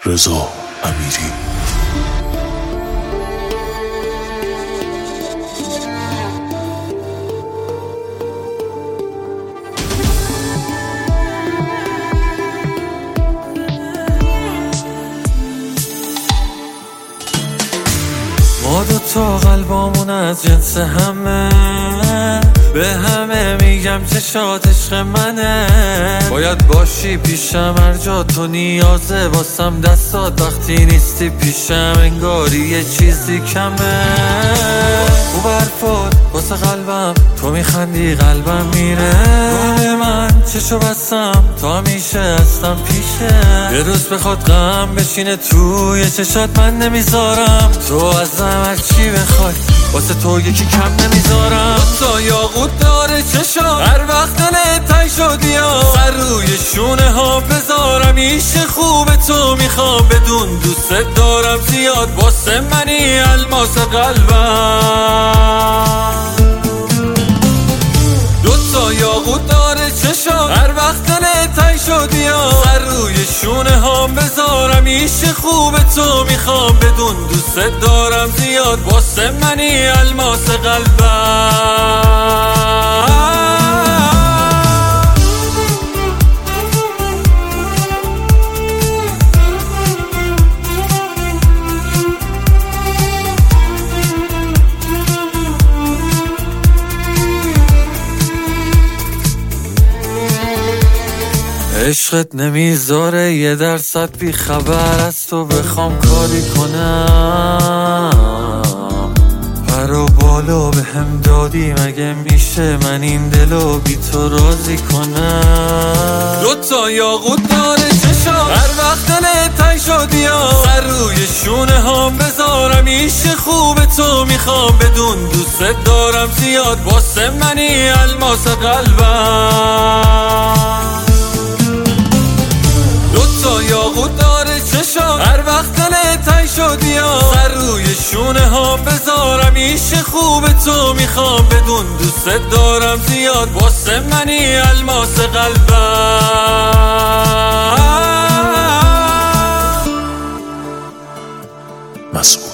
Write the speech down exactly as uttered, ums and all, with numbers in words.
رضا امیری. ما دوتا قلبامون از جنس همه، به همه میگم چشات عشق منه. باید باشی پیشم هر جا تو نیازه واسم دستات، وقتی نیستی پیشم انگاری یه چیزی کمه. او برفات واسه قلبم، تو میخندی قلبم میره. روح من چشو بستم تا همیشه هستم پیشه. یه روز بخواد غم بشینه توی چشات من نمیذارم، تو ازم هر چی بخوای واسه تو یکی کم نمیذارم. تا یاقوت داره چشا هر وقت دلت تنگ شدی یا سر روی شونه ها بذارم. ایش خوب تو میخوام بدون دوست دارم زیاد، واسه منی الماس قلبم. دوتا یاقوت داره چشا هر وقت دلت تنگ شدی یا سر روی شونه ها بذارم. ایش خوب تو میخوام بدون دوست دارم زیاد، واسه منی الماس قلبم. عشقت نمیذاره یه درصد بی خبر از تو بخوام کاری کنم. پر و بالا به هم دادی مگه میشه من این دلو بی تو راضی کنم. دوتا یاقوت داره چشا هر وقت دلت تنگ شدی یا سر روی شونه ها بذارم. ایش خوب تو میخوام بدون دوست دارم زیاد، واسه منی الماس قلبم. دوتا یاقوت داره چشا هر وقت دلت تنگ شدی یا سر روی شونه ها بذارم. ایش خوب تو میخوام بدون دوست دارم زیاد، واسه منی الماس قلبم. مسئول